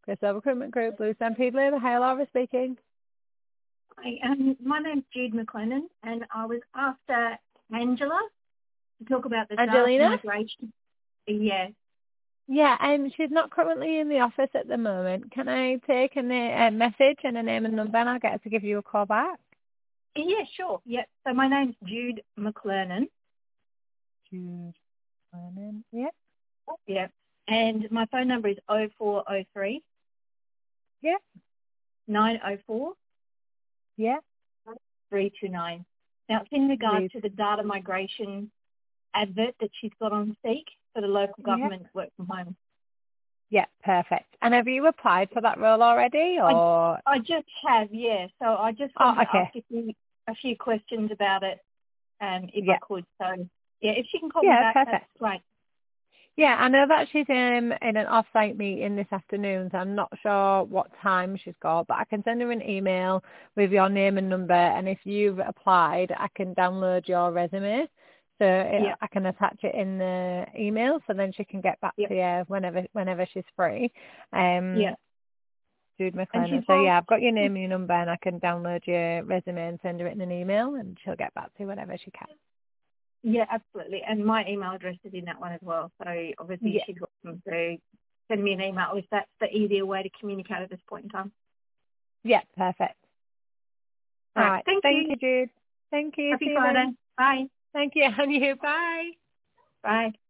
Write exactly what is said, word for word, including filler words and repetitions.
Crystal Recruitment Group, Blue Stampede Labour. Hi, Laura speaking. Hi, um, my name's Jude McLennan, and I was after Angela to talk about the data Angelina? migration. Yes. Yeah, um, she's not currently in the office at the moment. Can I take a, na- a message and a name and number and I'll get her to give you a call back? Yeah, sure. Yeah. So my name's Jude McLennan. Jude Vernon. Yeah. Yeah. And my phone number is oh four oh three, Yeah. nine oh four, Yeah. three two nine. Now, it's in regard Please. to the data migration advert that she's got on Seek for the local Yeah. government work from home. Yeah, perfect. And have you applied for that role already I, or? I just have, yeah. So I just Oh, wanted to okay. ask a few, a few questions about it, um, if I Yeah. could. So, yeah, if she can call me Yeah, back, that's perfect. great. Yeah, I know that she's um, in an off-site meeting this afternoon, so I'm not sure what time she's got, but I can send her an email with your name and number, and if you've applied, I can download your resume, so it, Yeah, I can attach it in the email, so then she can get back yeah, to you whenever whenever she's free. Um, yeah. Jude And she's McLennan. So well, yeah, I've got your name and your number, and I can download your resume and send her it in an email, and she'll get back to you whenever she can. yeah, absolutely. And my email address is in that one as well. So obviously Yeah, she's welcome to send me an email if that's the easier way to communicate at this point in time. yeah, perfect. All All right. right, Thank thank you. you, Jude. Thank you. Happy See you Friday. then. Bye. Thank you, and you. Bye. Bye.